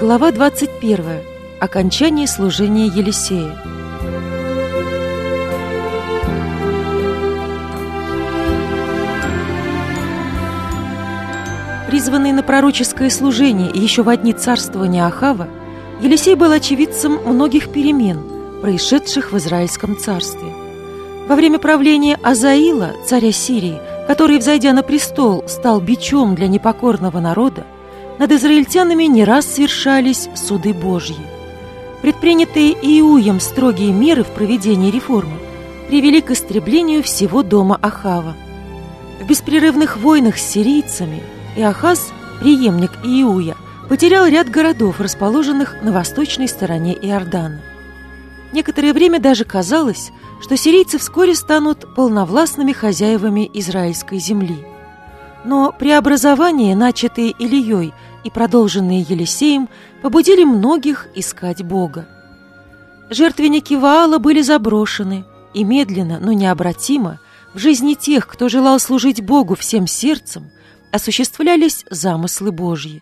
Глава 21. Окончание служения Елисея. Призванный на пророческое служение еще в дни царствования Ахава, Елисей был очевидцем многих перемен, происшедших в Израильском царстве. Во время правления Азаила, царя Сирии, который, взойдя на престол, стал бичом для непокорного народа, над израильтянами не раз совершались суды Божьи. Предпринятые Иуем строгие меры в проведении реформы привели к истреблению всего дома Ахава. В беспрерывных войнах с сирийцами Иохас, преемник Иуя, потерял ряд городов, расположенных на восточной стороне Иордана. Некоторое время даже казалось, что сирийцы вскоре станут полновластными хозяевами израильской земли. Но преобразования, начатые Илией и продолженные Елисеем, побудили многих искать Бога. Жертвенники Ваала были заброшены, и медленно, но необратимо в жизни тех, кто желал служить Богу всем сердцем, осуществлялись замыслы Божьи.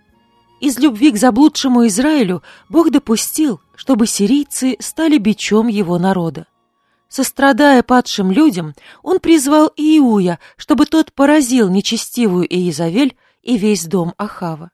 Из любви к заблудшему Израилю Бог допустил, чтобы сирийцы стали бичом его народа. Сострадая падшим людям, он призвал Иуя, чтобы тот поразил нечестивую Иезавель и весь дом Ахава.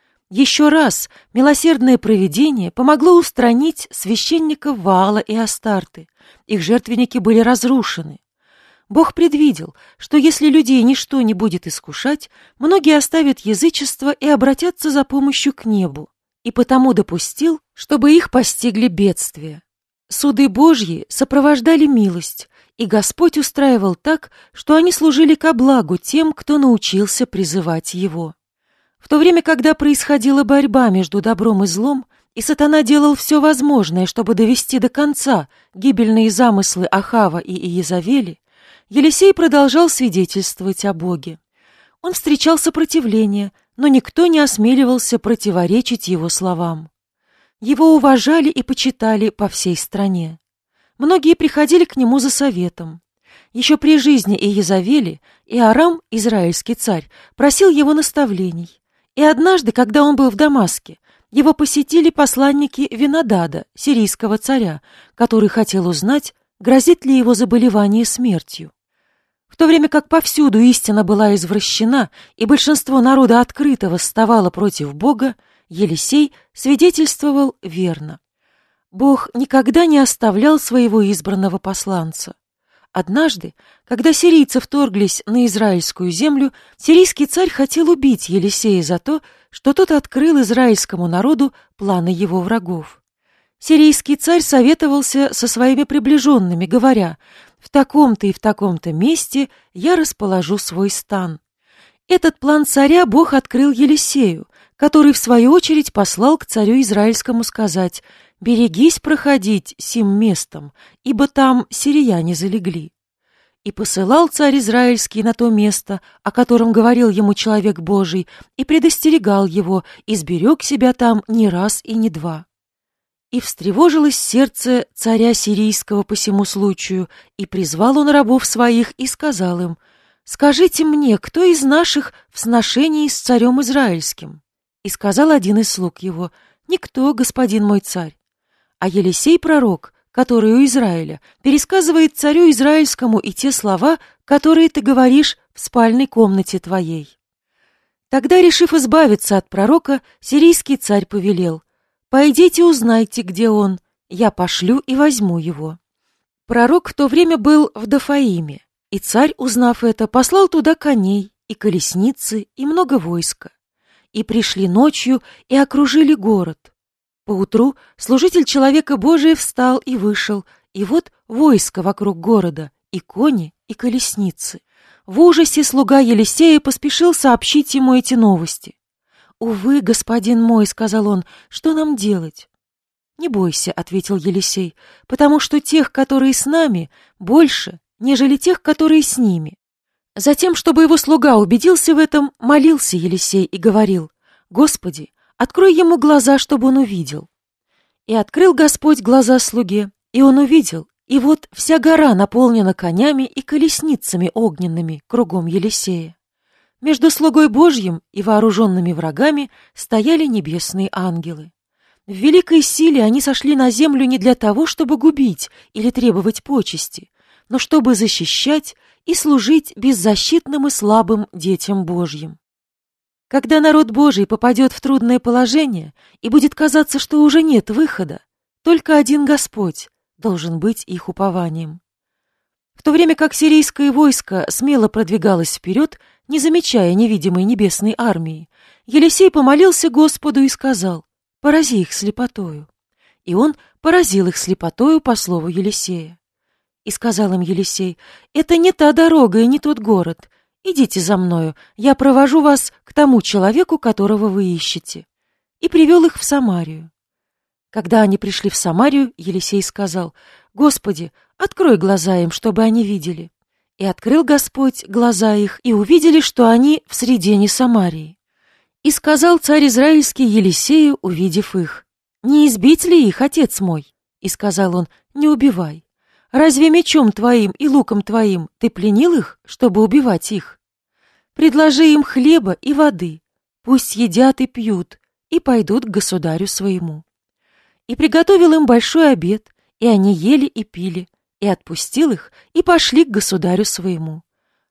Еще раз милосердное провидение помогло устранить священников Ваала и Астарты. Их жертвенники были разрушены. Бог предвидел, что если людей ничто не будет искушать, многие оставят язычество и обратятся за помощью к небу, и потому допустил, чтобы их постигли бедствия. Суды Божьи сопровождали милость, и Господь устраивал так, что они служили ко благу тем, кто научился призывать Его. В то время, когда происходила борьба между добром и злом, и сатана делал все возможное, чтобы довести до конца гибельные замыслы Ахава и Иезавели, Елисей продолжал свидетельствовать о Боге. Он встречал сопротивление, но никто не осмеливался противоречить его словам. Его уважали и почитали по всей стране. Многие приходили к нему за советом. Еще при жизни Иезавели Иорам, израильский царь, просил его наставлений. И однажды, когда он был в Дамаске, его посетили посланники Винодада, сирийского царя, который хотел узнать, грозит ли его заболевание смертью. В то время как повсюду истина была извращена, и большинство народа открыто восставало против Бога, Елисей свидетельствовал верно. Бог никогда не оставлял своего избранного посланца. Однажды, когда сирийцы вторглись на израильскую землю, сирийский царь хотел убить Елисея за то, что тот открыл израильскому народу планы его врагов. Сирийский царь советовался со своими приближенными, говоря: «В таком-то и в таком-то месте я расположу свой стан». Этот план царя Бог открыл Елисею, который, в свою очередь, послал к царю израильскому сказать: «Берегись проходить сим местом, ибо там сирияне залегли». И посылал царь израильский на то место, о котором говорил ему человек Божий, и предостерегал его, и сберег себя там не раз и не два. И встревожилось сердце царя сирийского по сему случаю, и призвал он рабов своих и сказал им: «Скажите мне, кто из наших в сношении с царем израильским?» И сказал один из слуг его: «Никто, господин мой царь». А Елисей пророк, который у Израиля, пересказывает царю израильскому и те слова, которые ты говоришь в спальной комнате твоей. Тогда, решив избавиться от пророка, сирийский царь повелел: «Пойдите узнайте, где он, я пошлю и возьму его». Пророк в то время был в Дофаиме, и царь, узнав это, послал туда коней и колесницы и много войска. И пришли ночью и окружили город. Поутру служитель человека Божия встал и вышел, и вот войско вокруг города, и кони, и колесницы. В ужасе слуга Елисея поспешил сообщить ему эти новости. «Увы, господин мой, — сказал он, — что нам делать?» «Не бойся, — ответил Елисей, — потому что тех, которые с нами, больше, нежели тех, которые с ними». Затем, чтобы его слуга убедился в этом, молился Елисей и говорил: «Господи, открой ему глаза, чтобы он увидел». И открыл Господь глаза слуге, и он увидел, и вот вся гора наполнена конями и колесницами огненными кругом Елисея. Между слугой Божьим и вооруженными врагами стояли небесные ангелы. В великой силе они сошли на землю не для того, чтобы губить или требовать почести, но чтобы защищать и служить беззащитным и слабым детям Божьим. Когда народ Божий попадет в трудное положение и будет казаться, что уже нет выхода, только один Господь должен быть их упованием. В то время как сирийское войско смело продвигалось вперед, не замечая невидимой небесной армии, Елисей помолился Господу и сказал: «Порази их слепотою». И он поразил их слепотою по слову Елисея. И сказал им Елисей: «Это не та дорога и не тот город. Идите за мною, я провожу вас к тому человеку, которого вы ищете». И привел их в Самарию. Когда они пришли в Самарию, Елисей сказал: «Господи, открой глаза им, чтобы они видели». И открыл Господь глаза их, и увидели, что они в средине Самарии. И сказал царь Израильский Елисею, увидев их: «Не избить ли их, отец мой?» И сказал он: «Не убивай. Разве мечом твоим и луком твоим ты пленил их, чтобы убивать их? Предложи им хлеба и воды, пусть едят и пьют, и пойдут к государю своему». И приготовил им большой обед, и они ели и пили, и отпустил их, и пошли к государю своему.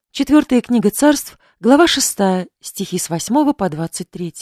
4 книга Царств, глава 6, стихи с 8 по 23.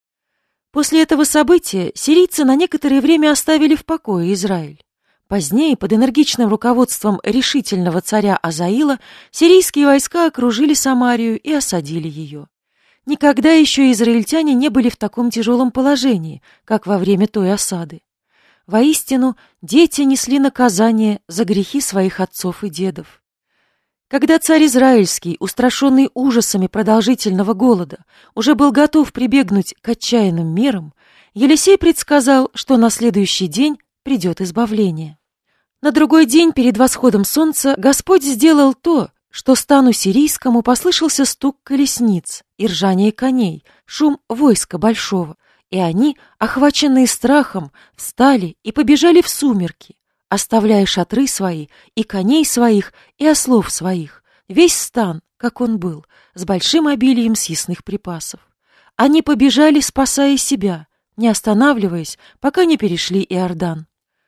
После этого события сирийцы на некоторое время оставили в покое Израиль. Позднее, под энергичным руководством решительного царя Азаила, сирийские войска окружили Самарию и осадили ее. Никогда еще израильтяне не были в таком тяжелом положении, как во время той осады. Воистину, дети несли наказание за грехи своих отцов и дедов. Когда царь Израильский, устрашенный ужасами продолжительного голода, уже был готов прибегнуть к отчаянным мерам, Елисей предсказал, что на следующий день придет избавление. На другой день перед восходом солнца Господь сделал то, что стану сирийскому послышался стук колесниц и ржание коней, шум войска большого, и они, охваченные страхом, встали и побежали в сумерки, оставляя шатры свои, и коней своих, и ослов своих, весь стан, как он был, с большим обилием съестных припасов. Они побежали, спасая себя, не останавливаясь, пока не перешли Иордан.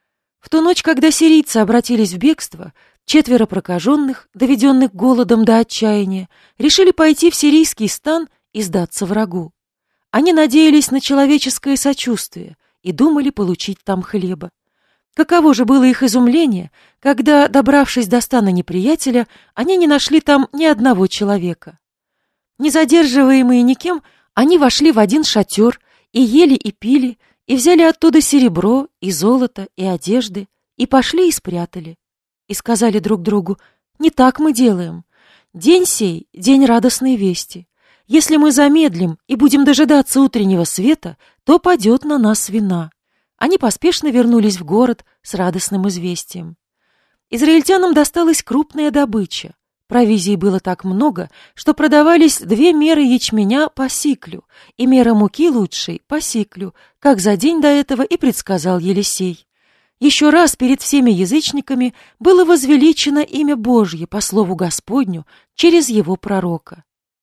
В ту ночь, когда сирийцы обратились в бегство, 4 прокаженных, доведенных голодом до отчаяния, решили пойти в сирийский стан и сдаться врагу. Они надеялись на человеческое сочувствие и думали получить там хлеба. Каково же было их изумление, когда, добравшись до стана неприятеля, они не нашли там ни одного человека. Не задерживаемые никем, они вошли в один шатер и ели и пили, и взяли оттуда серебро, и золото, и одежды, и пошли и спрятали. И сказали друг другу: «Не так мы делаем. День сей — день радостной вести. Если мы замедлим и будем дожидаться утреннего света, то падет на нас вина». Они поспешно вернулись в город с радостным известием. Израильтянам досталась крупная добыча. Провизии было так много, что продавались 2 меры ячменя по сиклю и мера муки лучшей по сиклю, как за день до этого и предсказал Елисей. Еще раз перед всеми язычниками было возвеличено имя Божье по слову Господню через его пророка.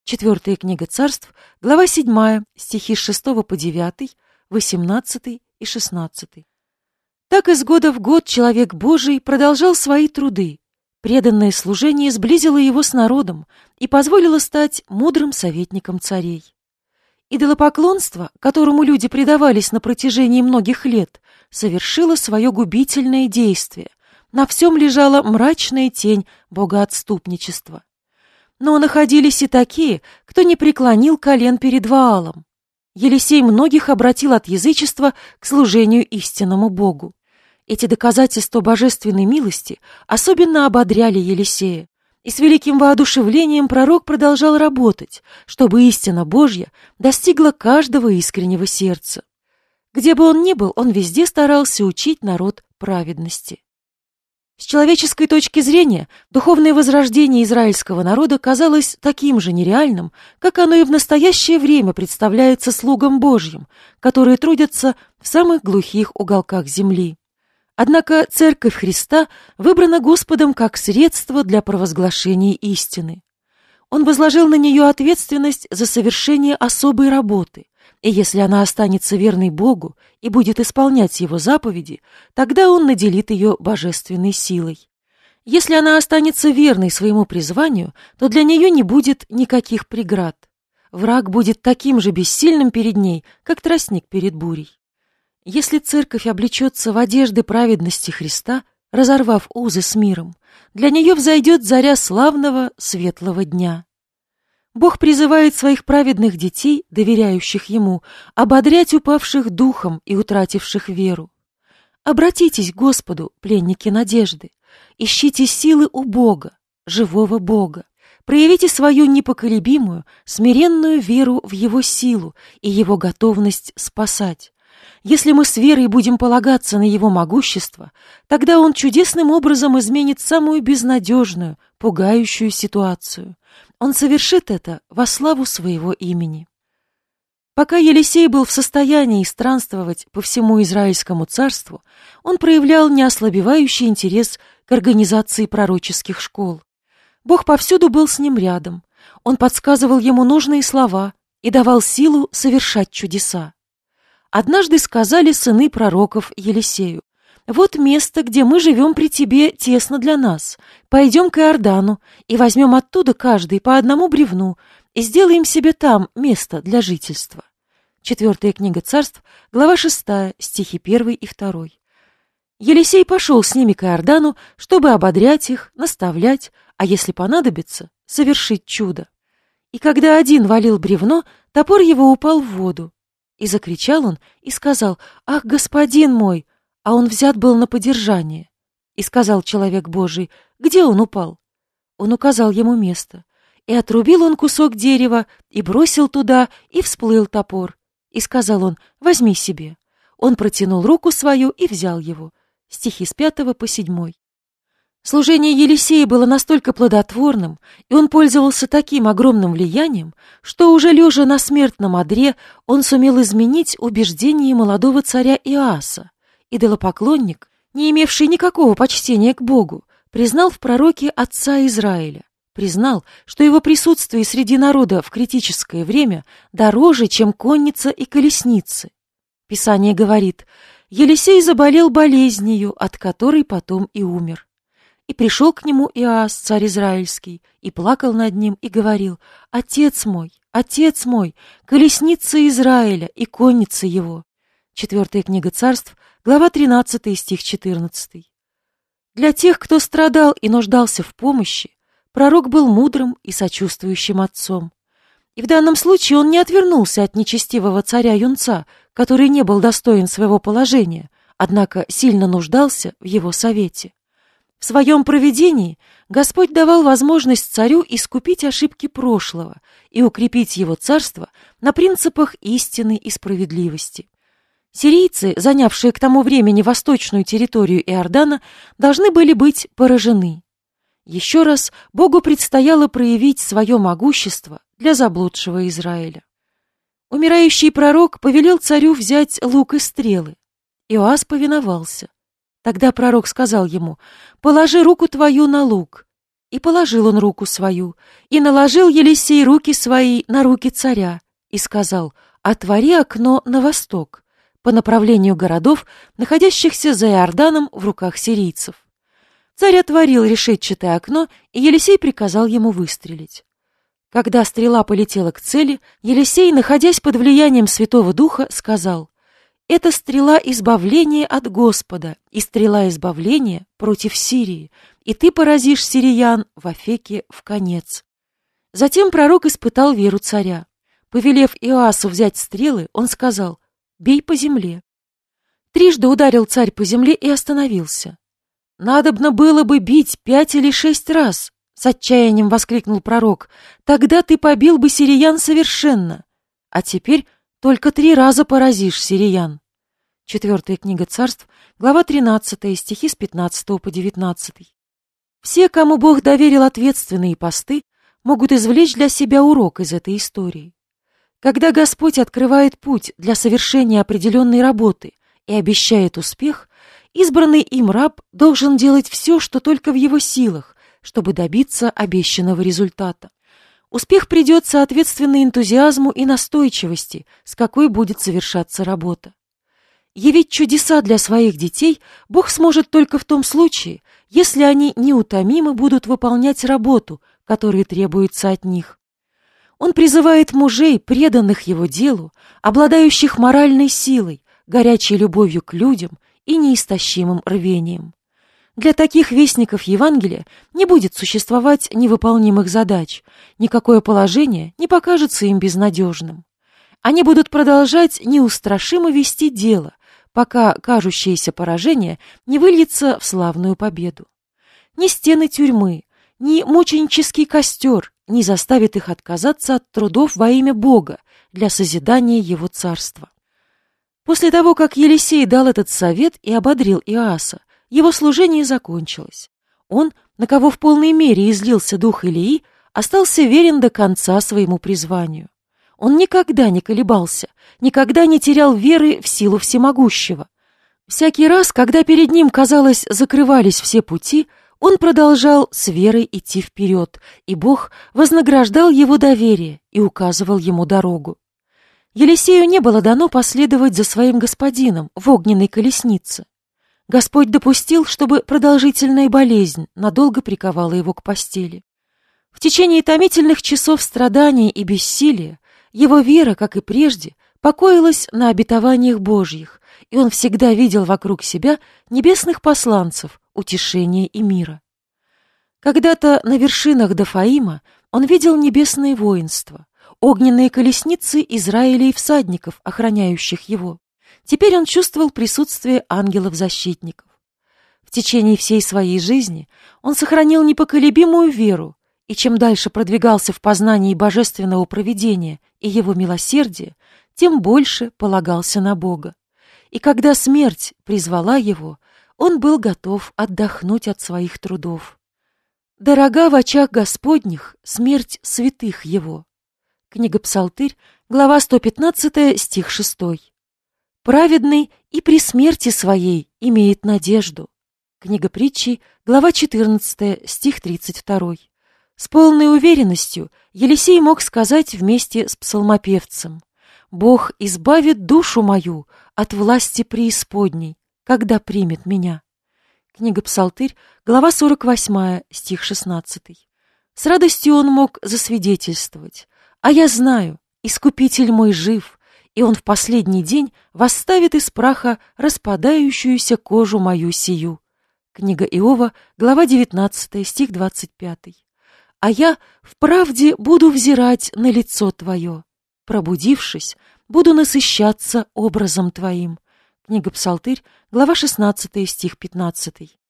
4 книга Царств, глава 7, стихи с 6 по 9, 18 и 16. Так из года в год человек Божий продолжал свои труды. Преданное служение сблизило его с народом и позволило стать мудрым советником царей. Идолопоклонство, которому люди предавались на протяжении многих лет, совершило свое губительное действие. На всем лежала мрачная тень богоотступничества. Но находились и такие, кто не преклонил колен перед Ваалом. Елисей многих обратил от язычества к служению истинному Богу. Эти доказательства божественной милости особенно ободряли Елисея, и с великим воодушевлением пророк продолжал работать, чтобы истина Божья достигла каждого искреннего сердца. Где бы он ни был, он везде старался учить народ праведности. С человеческой точки зрения, духовное возрождение израильского народа казалось таким же нереальным, как оно и в настоящее время представляется слугам Божьим, которые трудятся в самых глухих уголках земли. Однако Церковь Христа выбрана Господом как средство для провозглашения истины. Он возложил на нее ответственность за совершение особой работы, и если она останется верной Богу и будет исполнять Его заповеди, тогда Он наделит ее божественной силой. Если она останется верной своему призванию, то для нее не будет никаких преград. Враг будет таким же бессильным перед ней, как тростник перед бурей. Если церковь облечется в одежды праведности Христа, разорвав узы с миром, для нее взойдет заря славного светлого дня. Бог призывает своих праведных детей, доверяющих Ему, ободрять упавших духом и утративших веру. Обратитесь к Господу, пленники надежды, ищите силы у Бога, живого Бога. Проявите свою непоколебимую, смиренную веру в Его силу и Его готовность спасать. Если мы с верой будем полагаться на Его могущество, тогда Он чудесным образом изменит самую безнадежную, пугающую ситуацию. Он совершит это во славу Своего имени. Пока Елисей был в состоянии странствовать по всему Израильскому царству, он проявлял неослабевающий интерес к организации пророческих школ. Бог повсюду был с ним рядом. Он подсказывал ему нужные слова и давал силу совершать чудеса. Однажды сказали сыны пророков Елисею: «Вот место, где мы живем при тебе, тесно для нас. Пойдем к Иордану и возьмем оттуда каждый по одному бревну и сделаем себе там место для жительства». 4 книга Царств, глава 6, стихи 1 и 2. Елисей пошел с ними к Иордану, чтобы ободрять их, наставлять, а если понадобится, совершить чудо. И когда один валил бревно, топор его упал в воду. И закричал он и сказал: «Ах, господин мой!» А он взят был на подержание. И сказал человек Божий: «Где он упал?» Он указал ему место. И отрубил он кусок дерева, и бросил туда, и всплыл топор. И сказал он: «Возьми себе». Он протянул руку свою и взял его. Стихи с 5 по 7. Служение Елисея было настолько плодотворным, и он пользовался таким огромным влиянием, что уже лежа на смертном одре он сумел изменить убеждения молодого царя Иоаса. Идолопоклонник, не имевший никакого почтения к Богу, признал в пророке отца Израиля, признал, что его присутствие среди народа в критическое время дороже, чем конница и колесницы. Писание говорит: «Елисей заболел болезнью, от которой потом и умер». И пришел к нему Иоас, царь израильский, и плакал над ним, и говорил: отец мой, колесница Израиля и конница его». 4 книга Царств, глава 13, стих 14. Для тех, кто страдал и нуждался в помощи, пророк был мудрым и сочувствующим отцом. И в данном случае он не отвернулся от нечестивого царя-юнца, который не был достоин своего положения, однако сильно нуждался в его совете. В своем провидении Господь давал возможность царю искупить ошибки прошлого и укрепить его царство на принципах истины и справедливости. Сирийцы, занявшие к тому времени восточную территорию Иордана, должны были быть поражены. Еще раз Богу предстояло проявить свое могущество для заблудшего Израиля. Умирающий пророк повелел царю взять лук и стрелы. Иоас повиновался. Тогда пророк сказал ему: «Положи руку твою на лук». И положил он руку свою, и наложил Елисей руки свои на руки царя, и сказал: «Отвори окно на восток», по направлению городов, находящихся за Иорданом в руках сирийцев. Царь отворил решетчатое окно, и Елисей приказал ему выстрелить. Когда стрела полетела к цели, Елисей, находясь под влиянием Святого Духа, сказал: «Это стрела избавления от Господа и стрела избавления против Сирии, и ты поразишь сириян вовеки вконец». Затем пророк испытал веру царя. Повелев Иоасу взять стрелы, он сказал: «Бей по земле». Трижды ударил царь по земле и остановился. «Надобно было бы бить 5 или 6 раз», — с отчаянием воскликнул пророк, «тогда ты побил бы сириян совершенно, а теперь только 3 раза поразишь сириян». 4 книга Царств, глава 13, стихи с 15 по 19. Все, кому Бог доверил ответственные посты, могут извлечь для себя урок из этой истории. Когда Господь открывает путь для совершения определенной работы и обещает успех, избранный им раб должен делать все, что только в его силах, чтобы добиться обещанного результата. Успех придет соответственно энтузиазму и настойчивости, с какой будет совершаться работа. Явить чудеса для своих детей Бог сможет только в том случае, если они неутомимо будут выполнять работу, которая требуется от них. Он призывает мужей, преданных его делу, обладающих моральной силой, горячей любовью к людям и неистощимым рвением. Для таких вестников Евангелия не будет существовать невыполнимых задач, никакое положение не покажется им безнадежным. Они будут продолжать неустрашимо вести дело, пока кажущееся поражение не выльется в славную победу. Ни стены тюрьмы, ни мученический костер не заставит их отказаться от трудов во имя Бога для созидания Его Царства. После того, как Елисей дал этот совет и ободрил Иоаса, его служение закончилось. Он, на кого в полной мере излился дух Илии, остался верен до конца своему призванию. Он никогда не колебался, никогда не терял веры в силу всемогущего. Всякий раз, когда перед ним, казалось, закрывались все пути, он продолжал с верой идти вперед, и Бог вознаграждал его доверие и указывал ему дорогу. Елисею не было дано последовать за своим господином в огненной колеснице. Господь допустил, чтобы продолжительная болезнь надолго приковала его к постели. В течение томительных часов страдания и бессилия его вера, как и прежде, покоилась на обетованиях Божьих, и он всегда видел вокруг себя небесных посланцев, утешения и мира. Когда-то на вершинах Дофаима он видел небесное воинство, огненные колесницы Израиля и всадников, охраняющих его. Теперь он чувствовал присутствие ангелов-защитников. В течение всей своей жизни он сохранил непоколебимую веру, и чем дальше продвигался в познании божественного провидения и его милосердия, тем больше полагался на Бога. И когда смерть призвала его, он был готов отдохнуть от своих трудов. «Дорога в очах Господних смерть святых его». Книга Псалтырь, глава 115, стих 6. «Праведный и при смерти своей имеет надежду». Книга Притчей, глава 14, стих 32. С полной уверенностью Елисей мог сказать вместе с псалмопевцем: «Бог избавит душу мою от власти преисподней, когда примет меня». Книга Псалтырь, глава 48, стих 16. С радостью он мог засвидетельствовать: «А я знаю, Искупитель мой жив, и он в последний день восставит из праха распадающуюся кожу мою сию». Книга Иова, глава 19, стих 25. «А я вправде буду взирать на лицо Твое, пробудившись, буду насыщаться образом Твоим». Книга Псалтырь, глава 16, стих 15.